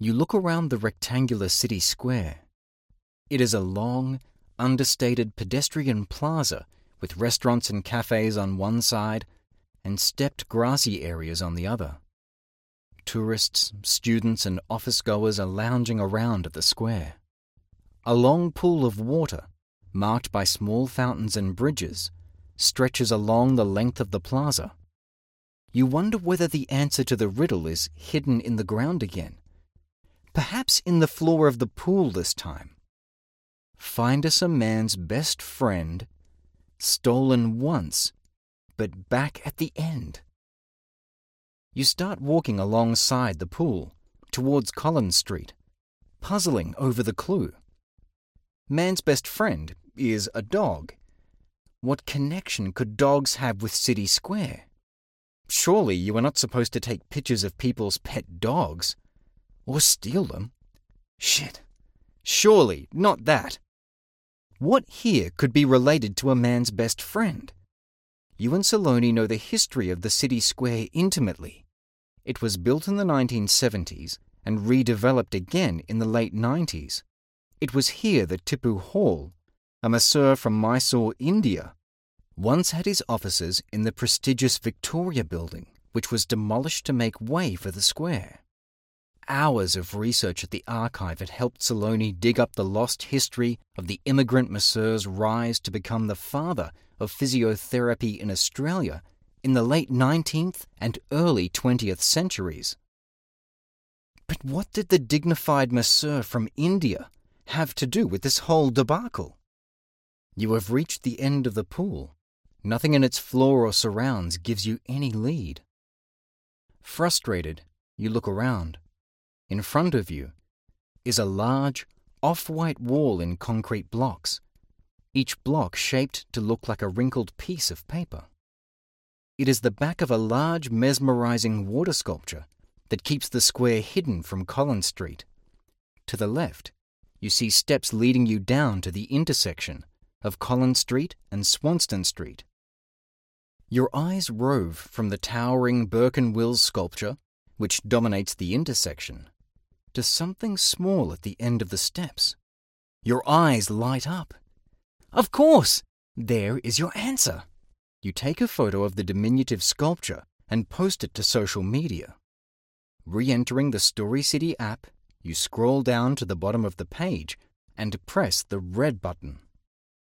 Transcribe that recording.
You look around the rectangular city square. It is a long, understated pedestrian plaza with restaurants and cafes on one side and stepped grassy areas on the other. Tourists, students, and office-goers are lounging around at the square. A long pool of water, marked by small fountains and bridges, stretches along the length of the plaza. You wonder whether the answer to the riddle is hidden in the ground again. Perhaps in the floor of the pool this time. Find us a man's best friend, stolen once, but back at the end. You start walking alongside the pool, towards Collins Street, puzzling over the clue. Man's best friend is a dog. What connection could dogs have with City Square? Surely you are not supposed to take pictures of people's pet dogs. Or steal them. Shit. Surely not that. What here could be related to a man's best friend? You and Saloni know the history of the City Square intimately. It was built in the 1970s and redeveloped again in the late 90s. It was here that Tipu Hall, a masseur from Mysore, India, once had his offices in the prestigious Victoria Building, which was demolished to make way for the square. Hours of research at the archive had helped Saloni dig up the lost history of the immigrant masseur's rise to become the father of physiotherapy in Australia in the late 19th and early 20th centuries. But what did the dignified masseur from India have to do with this whole debacle? You have reached the end of the pool. Nothing in its floor or surrounds gives you any lead. Frustrated, you look around. In front of you is a large, off-white wall in concrete blocks, each block shaped to look like a wrinkled piece of paper. It is the back of a large, mesmerizing water sculpture that keeps the square hidden from Collins Street. To the left, you see steps leading you down to the intersection of Collins Street and Swanston Street. Your eyes rove from the towering Burke and Wills sculpture, which dominates the intersection, to something small at the end of the steps. Your eyes light up. Of course! There is your answer. You take a photo of the diminutive sculpture and post it to social media. Re-entering the Story City app, you scroll down to the bottom of the page and press the red button.